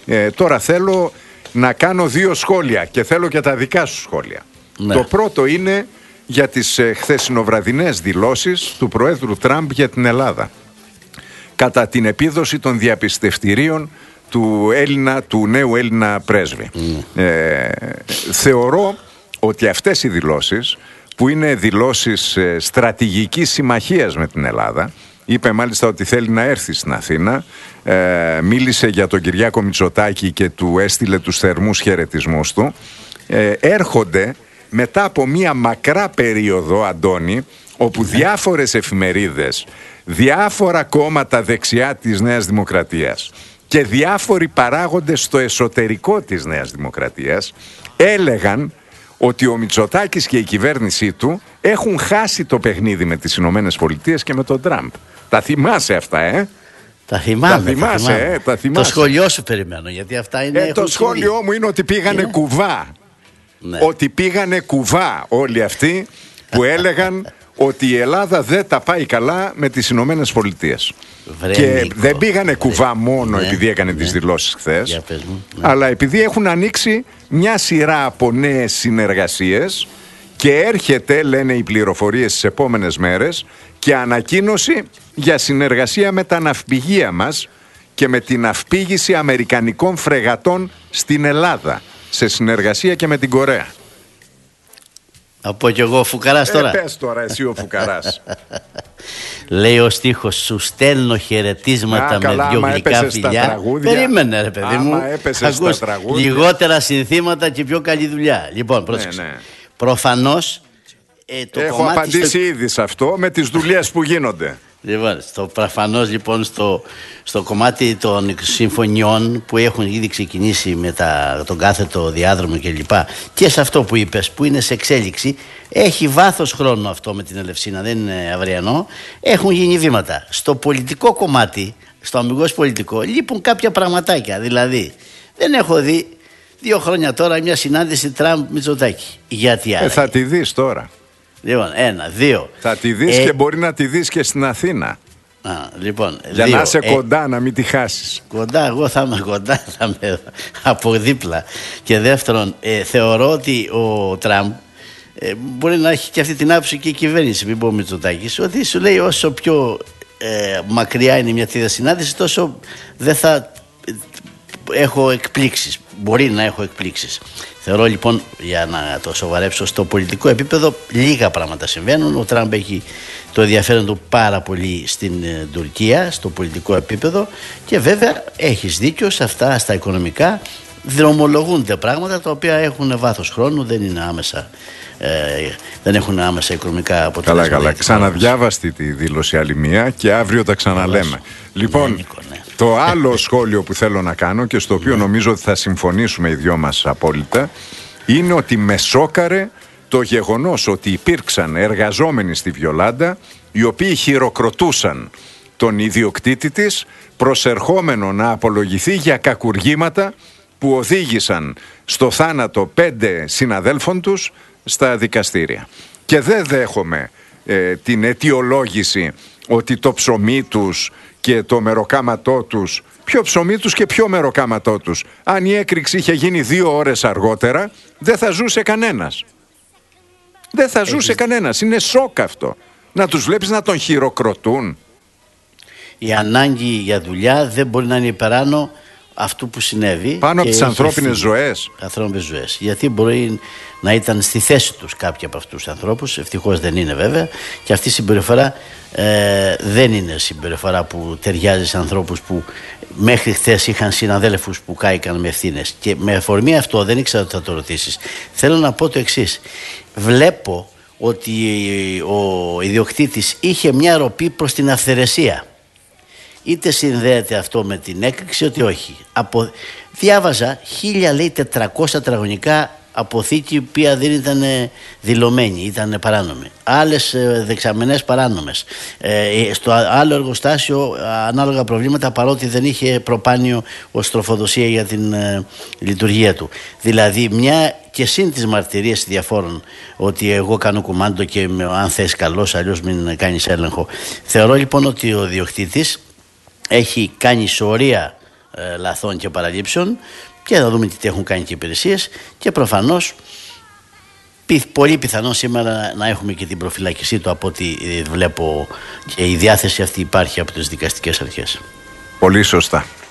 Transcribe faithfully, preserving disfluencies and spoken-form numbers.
Ε, τώρα θέλω να κάνω δύο σχόλια και θέλω και τα δικά σου σχόλια. Ναι. Το πρώτο είναι για τις ε, χθεσινοβραδινές δηλώσεις του Προέδρου Τραμπ για την Ελλάδα κατά την επίδοση των διαπιστευτηρίων του, Έλληνα, του νέου Έλληνα πρέσβη. Mm. Ε, θεωρώ ότι αυτές οι δηλώσεις, που είναι δηλώσεις ε, στρατηγικής συμμαχίας με την Ελλάδα, είπε μάλιστα ότι θέλει να έρθει στην Αθήνα, ε, μίλησε για τον Κυριάκο Μητσοτάκη και του έστειλε τους θερμούς χαιρετισμούς του, ε, έρχονται μετά από μία μακρά περίοδο, Αντώνη, όπου διάφορες εφημερίδες, διάφορα κόμματα δεξιά της Νέας Δημοκρατίας και διάφοροι παράγοντες στο εσωτερικό της Νέας Δημοκρατίας έλεγαν ότι ο Μητσοτάκης και η κυβέρνησή του έχουν χάσει το παιχνίδι με τις Ηνωμένες Πολιτείες και με τον Τραμπ. Τα θυμάσαι αυτά, ε? Τα θυμάμαι, τα θυμάσαι, τα θυμάμαι. Ε, τα θυμάσαι. Το σχολείο σου περιμένω, γιατί αυτά είναι... Ε, το σχόλιο μου είναι ότι πήγανε είναι... κουβά. Ναι. Ότι πήγανε κουβά όλοι αυτοί που έλεγαν ότι η Ελλάδα δεν τα πάει καλά με τις Ηνωμένες Πολιτείες. Και Νίκο, δεν πήγανε κουβά μόνο ναι, επειδή έκανε ναι, τις δηλώσεις χθες, ναι. αλλά επειδή έχουν ανοίξει μια σειρά από νέες συνεργασίες και έρχεται, λένε οι πληροφορίες, στις επόμενες μέρες και ανακοίνωση για συνεργασία με τα ναυπηγεία μας και με την ναυπήγηση αμερικανικών φρεγατών στην Ελλάδα, σε συνεργασία και με την Κορέα. Από κι εγώ ο Φουκαράς τώρα. Ε, πες τώρα εσύ ο Φουκαράς. Λέει ο στίχος, σου στέλνω χαιρετίσματα Α, με καλά, δυο γλυκά φιλιά. Περίμενε ρε παιδί άμα μου. Έπεσε στα τραγούδια. Λιγότερα συνθήματα και πιο καλή δουλειά. Λοιπόν, πρόσεξε. Ναι, ναι. Προφανώς ε, το Έχω κομμάτι απαντήσει στο... ήδη σε αυτό με τις δουλειές που γίνονται. Λοιπόν, στο, προφανώς λοιπόν στο, στο κομμάτι των συμφωνιών που έχουν ήδη ξεκινήσει με τα, τον κάθετο διάδρομο κλπ. Και, και σε αυτό που είπες που είναι σε εξέλιξη, έχει βάθος χρόνου αυτό με την Ελευσίνα, δεν είναι αυριανό. Έχουν γίνει βήματα. Στο πολιτικό κομμάτι, στο αμιγώς πολιτικό, λείπουν κάποια πραγματάκια. Δηλαδή, δεν έχω δει δύο χρόνια τώρα μια συνάντηση Τραμπ-Μητσοτάκη. Γιατί ε, θα τη δεις τώρα. Λοιπόν, ένα, δύο. Θα τη δεις ε... και μπορεί να τη δεις και στην Αθήνα. Α, λοιπόν, για δύο. να είσαι ε... κοντά, να μην τη χάσεις. Κοντά, εγώ θα είμαι κοντά, θα είμαι από δίπλα. Και δεύτερον, ε, θεωρώ ότι ο Τραμπ ε, μπορεί να έχει και αυτή την άποψη και η κυβέρνηση, μην πω Μητσοτάκης, ότι σου λέει όσο πιο ε, μακριά είναι μια τέτοια συνάντηση, τόσο δεν θα ε, έχω εκπλήξεις. Μπορεί να έχω εκπλήξεις. Θεωρώ λοιπόν, για να το σοβαρέψω, στο πολιτικό επίπεδο λίγα πράγματα συμβαίνουν. Ο Τραμπ έχει το ενδιαφέρον του πάρα πολύ στην ε, Τουρκία, στο πολιτικό επίπεδο, και βέβαια έχεις δίκιο σε αυτά, στα οικονομικά δρομολογούνται πράγματα τα οποία έχουν βάθος χρόνου, δεν είναι άμεσα. Ε, δεν έχουν άμεσα οικονομικά αποτελέσματα. Καλά, καλά. Ξαναδιάβαστη τη δήλωση άλλη μία και αύριο τα ξαναλέμε. Λοιπόν, ναι, Νίκο, ναι. Το άλλο σχόλιο που θέλω να κάνω και στο οποίο νομίζω ότι θα συμφωνήσουμε οι δυο μας απόλυτα είναι ότι με σόκαρε το γεγονός ότι υπήρξαν εργαζόμενοι στη Βιολάντα οι οποίοι χειροκροτούσαν τον ιδιοκτήτη της προσερχόμενο να απολογηθεί για κακουργήματα που οδήγησαν στο θάνατο πέντε συναδέλφων τους στα δικαστήρια. Και δεν δέχομαι ε, την αιτιολόγηση ότι το ψωμί τους και το μεροκάματό τους, ποιο ψωμί τους και ποιο μεροκάματό τους, αν η έκρηξη είχε γίνει δύο ώρες αργότερα, δεν θα ζούσε κανένας. Δεν θα ζούσε Έχεις... κανένας. Είναι σοκ αυτό. Να τους βλέπεις να τον χειροκροτούν. Η ανάγκη για δουλειά δεν μπορεί να είναι υπεράνω αυτού που συνέβη. Πάνω από τις ανθρώπινες ζωές. Ανθρώπινες ζωές. Γιατί μπορεί να ήταν στη θέση τους κάποιοι από αυτούς τους ανθρώπους. Ευτυχώς δεν είναι βέβαια. Και αυτή η συμπεριφορά ε, δεν είναι συμπεριφορά που ταιριάζει σε ανθρώπους που μέχρι χθες είχαν συναδέλφους που κάηκαν με ευθύνες. Και με αφορμή αυτό, δεν ήξερα ότι θα το ρωτήσεις, θέλω να πω το εξής. Βλέπω ότι ο ιδιοκτήτης είχε μια ροπή προς την αυθαιρεσία. Είτε συνδέεται αυτό με την έκρηξη, ότι όχι. Από... Διάβαζα χίλια λέει τετρακόσια τετραγωνικά αποθήκη η οποία δεν ήταν δηλωμένη, ήταν παράνομη. Άλλες ε, δεξαμενές παράνομες. Ε, στο άλλο εργοστάσιο ανάλογα προβλήματα, παρότι δεν είχε προπάνιο ως τροφοδοσία για την ε, λειτουργία του. Δηλαδή μια και συν τις μαρτυρίες διαφόρων ότι εγώ κάνω κουμάντο και με, αν θες καλός, αλλιώς μην κάνεις έλεγχο. Θεωρώ λοιπόν ότι ο διοκτήτης έχει κάνει σωρία ε, λαθών και παραλήψεων, και θα δούμε τι έχουν κάνει και οι υπηρεσίες, και προφανώς πολύ πιθανό σήμερα να έχουμε και την προφυλάκησή του, από ό,τι βλέπω, και η διάθεση αυτή υπάρχει από τις δικαστικές αρχές. Πολύ σωστά.